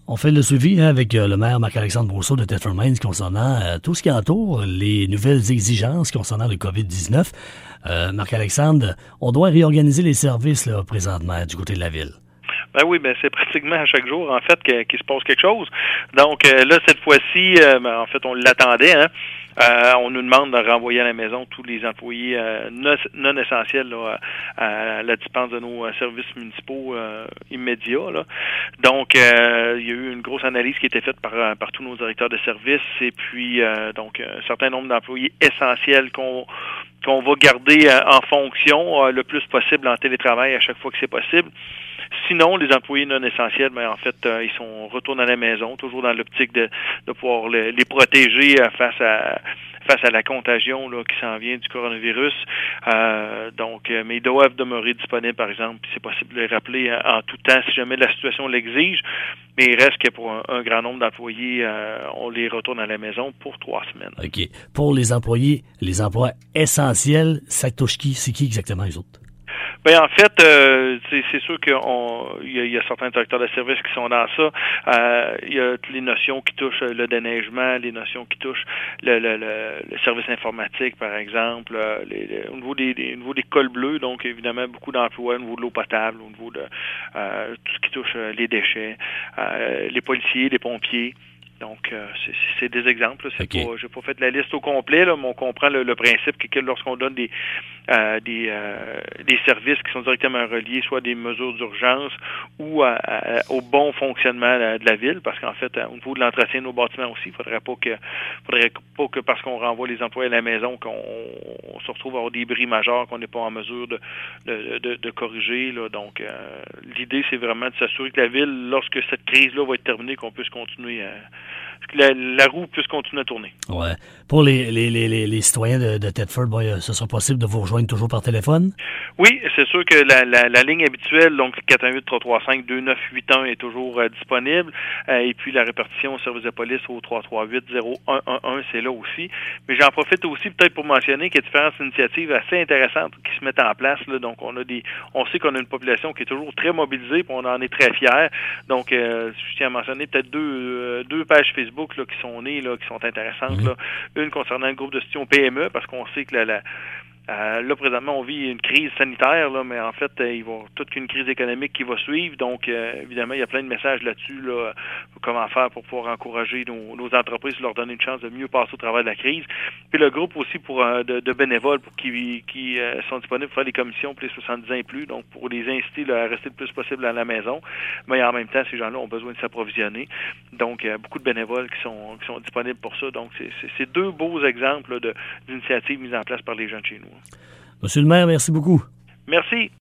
On fait le suivi avec le maire Marc-Alexandre Brousseau de Thetford Mines concernant tout ce qui entoure les nouvelles exigences concernant le COVID-19. Marc-Alexandre, on doit réorganiser les services là, présentement du côté de la ville. Ben oui, c'est pratiquement à chaque jour, en fait, qu'il se passe quelque chose. Donc là, cette fois-ci, en fait, on l'attendait, hein. On nous demande de renvoyer à la maison tous les employés non essentiels là, à la dispense de nos services municipaux immédiats. Là. Donc, il y a eu une grosse analyse qui a été faite par tous nos directeurs de services et puis donc un certain nombre d'employés essentiels qu'on va garder en fonction le plus possible en télétravail à chaque fois que c'est possible. Sinon, les employés non essentiels, en fait, ils retournent à la maison, toujours dans l'optique de pouvoir les protéger face à la contagion là, qui s'en vient du coronavirus. Mais ils doivent demeurer disponibles, par exemple, puis c'est possible de les rappeler en tout temps si jamais la situation l'exige. Mais il reste que pour un grand nombre d'employés, on les retourne à la maison pour 3 semaines. OK. Pour les employés, les emplois essentiels, ça touche qui? C'est qui exactement les autres? Ben en fait, c'est sûr qu'il y a certains directeurs de services qui sont dans ça. Il y a toutes les notions qui touchent le déneigement, les notions qui touchent le service informatique, par exemple, au niveau des cols bleus, donc évidemment beaucoup d'emplois au niveau de l'eau potable, au niveau de tout ce qui touche les déchets, les policiers, les pompiers. Donc, c'est des exemples. Okay. J'ai pas fait la liste au complet, là, mais on comprend le principe que lorsqu'on donne des services qui sont directement reliés, soit des mesures d'urgence ou au bon fonctionnement de la ville, parce qu'en fait, au niveau de l'entretien de nos bâtiments aussi, faudrait pas que parce qu'on renvoie les employés à la maison, qu'on se retrouve à avoir des bris majeurs qu'on n'est pas en mesure de corriger. Là. Donc, l'idée, c'est vraiment de s'assurer que la ville, lorsque cette crise-là va être terminée, qu'on puisse continuer que la roue puisse continuer à tourner. Ouais. Pour les citoyens de Thetford, ce sera possible de vous rejoindre toujours par téléphone? Oui, c'est sûr que la ligne habituelle, donc 418-335-2981 est toujours disponible. Et puis la répartition au service de police au 338-0111, c'est là aussi. Mais j'en profite aussi peut-être pour mentionner qu'il y a différentes initiatives assez intéressantes qui se mettent en place. Là. Donc on sait qu'on a une population qui est toujours très mobilisée, puis on en est très fiers. Donc je tiens à mentionner peut-être deux pages Facebook là, qui sont nées, là, qui sont intéressantes. Là. Une concernant le groupe de soutien au PME, parce qu'on sait que là, présentement, on vit une crise sanitaire, là, mais en fait, il va y avoir toute une crise économique qui va suivre. Donc, évidemment, il y a plein de messages là-dessus, là, comment faire pour pouvoir encourager nos entreprises, leur donner une chance de mieux passer au travers de la crise. Puis le groupe aussi de bénévoles qui sont disponibles pour faire des commissions pour les 70 ans et plus, donc pour les inciter là, à rester le plus possible à la maison. Mais en même temps, ces gens-là ont besoin de s'approvisionner. Donc, il y a beaucoup de bénévoles qui sont disponibles pour ça. Donc, c'est deux beaux exemples là, d'initiatives mises en place par les gens de chez nous. Monsieur le maire, merci beaucoup. Merci.